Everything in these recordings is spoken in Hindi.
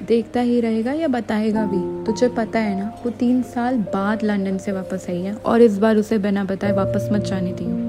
देखता ही रहेगा या बताएगा भी? तुझे पता है ना, वो 3 साल बाद लंदन से वापस आई है और इस बार उसे बिना बताए वापस मत जाने दी हूँ।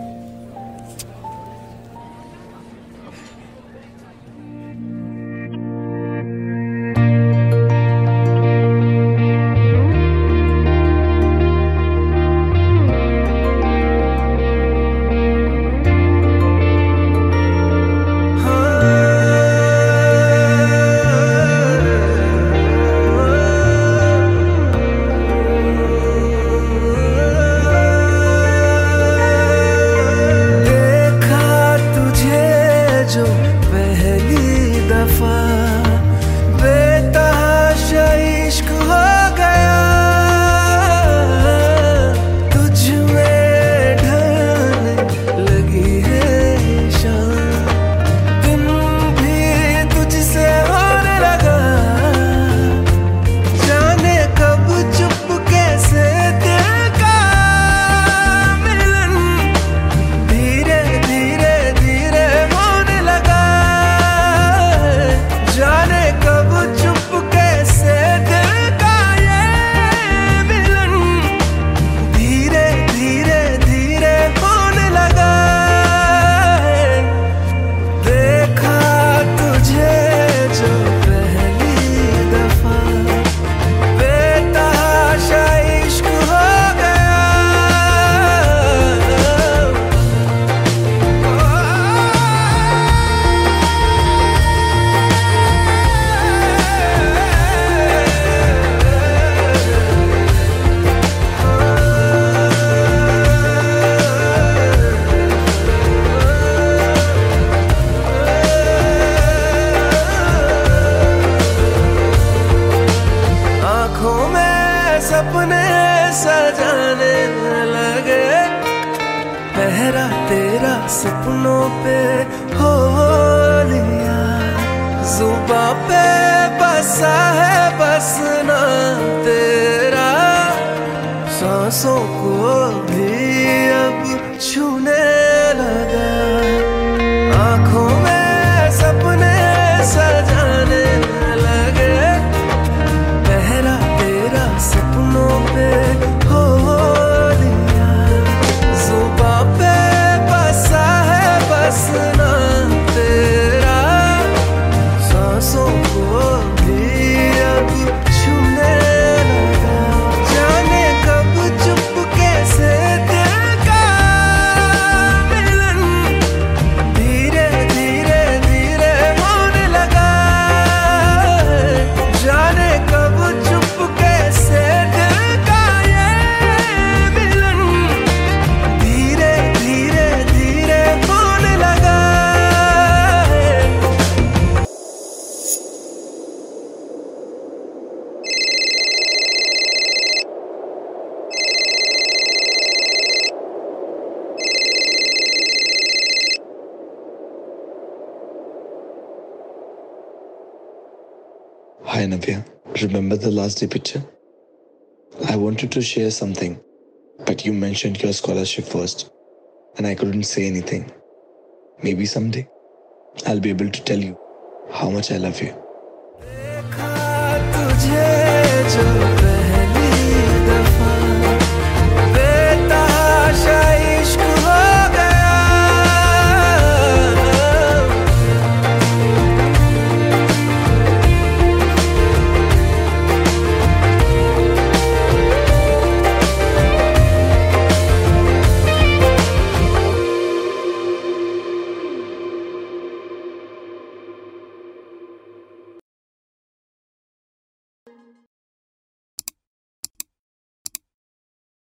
सपने सजाने लगे, पहरा तेरा सपनों पे हो लिया, जुबां पे बसा है बस ना तेरा, सांसों को भी अब छूने लगा, आँखों में सपने सजाने लगे, पहरा तेरा सपनों पे हो लिया, जुबां पे बसा है बस ना तेरा, सांसों को भी अब छूने लगा, जाने कब चुपके से दिल का मिलन धीरे धीरे धीरे होने लगा, जाने कब चुपके से दिल का ये मिलन धीरे धीरे धीरे होने लगा। Hi Navya, remember the last day picture? I wanted to share something, but you mentioned your scholarship first, and I couldn't say anything. Maybe someday I'll be able to tell you how much I love you. देखा तुझे जो